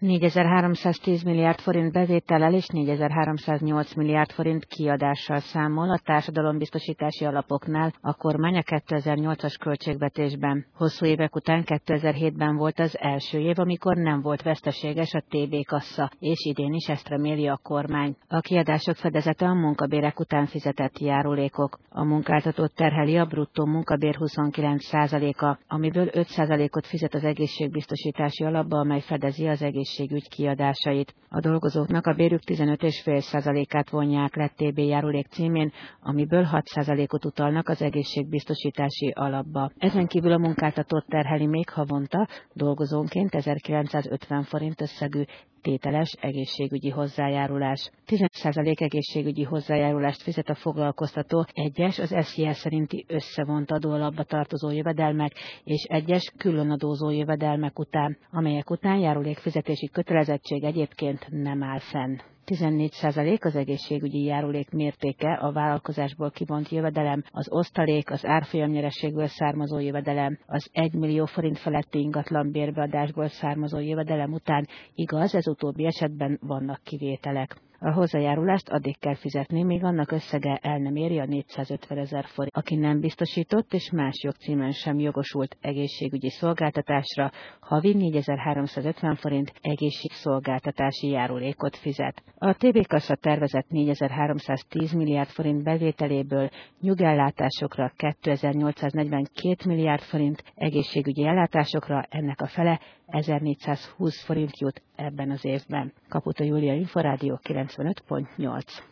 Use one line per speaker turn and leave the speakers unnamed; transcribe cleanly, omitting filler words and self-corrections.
4310 milliárd forint bevétellel és 4308 milliárd forint kiadással számol a társadalombiztosítási alapoknál a kormány a 2008-as költségvetésben. Hosszú évek után 2007-ben volt az első év, amikor nem volt veszteséges a TB kassa, és idén is ezt reméli a kormány. A kiadások fedezete a munkabérek után fizetett járulékok. A munkáltatót terheli a bruttó munkabér 29%-a, amiből 5%-ot fizet az egészségbiztosítási alapba, amely fedezi az egészségügy kiadásait. A dolgozóknak a bérük 15,5%-át vonják le TB járulék címén, amiből 6%-ot utalnak az egészségbiztosítási alapba. Ezen kívül a munkáltatót terheli még havonta dolgozónként 1950 forint összegű tételes egészségügyi hozzájárulás. 15% egészségügyi hozzájárulást fizet a foglalkoztató egyes az SZIA szerinti összevont adóalapba tartozó jövedelmek és egyes különadózó jövedelmek után, amelyek után járulékfizetési kötelezettség egyébként nem áll fenn. 14% az egészségügyi járulék mértéke a vállalkozásból kivont jövedelem, az osztalék, az árfolyamnyerességből származó jövedelem, az 1 millió forint feletti ingatlan bérbeadásból származó jövedelem után, igaz, ez utóbbi esetben vannak kivételek. A hozzájárulást addig kell fizetni, míg annak összege el nem éri a 450 000 forint. Aki nem biztosított és más jogcímen sem jogosult egészségügyi szolgáltatásra, havi 4350 forint egészségszolgáltatási járulékot fizet. A TB kassa tervezett 4310 milliárd forint bevételéből nyugellátásokra 2842 milliárd forint, egészségügyi ellátásokra ennek a fele 1420 forint jut ebben az évben. Kaputa Júlia, Inforádió 95.8.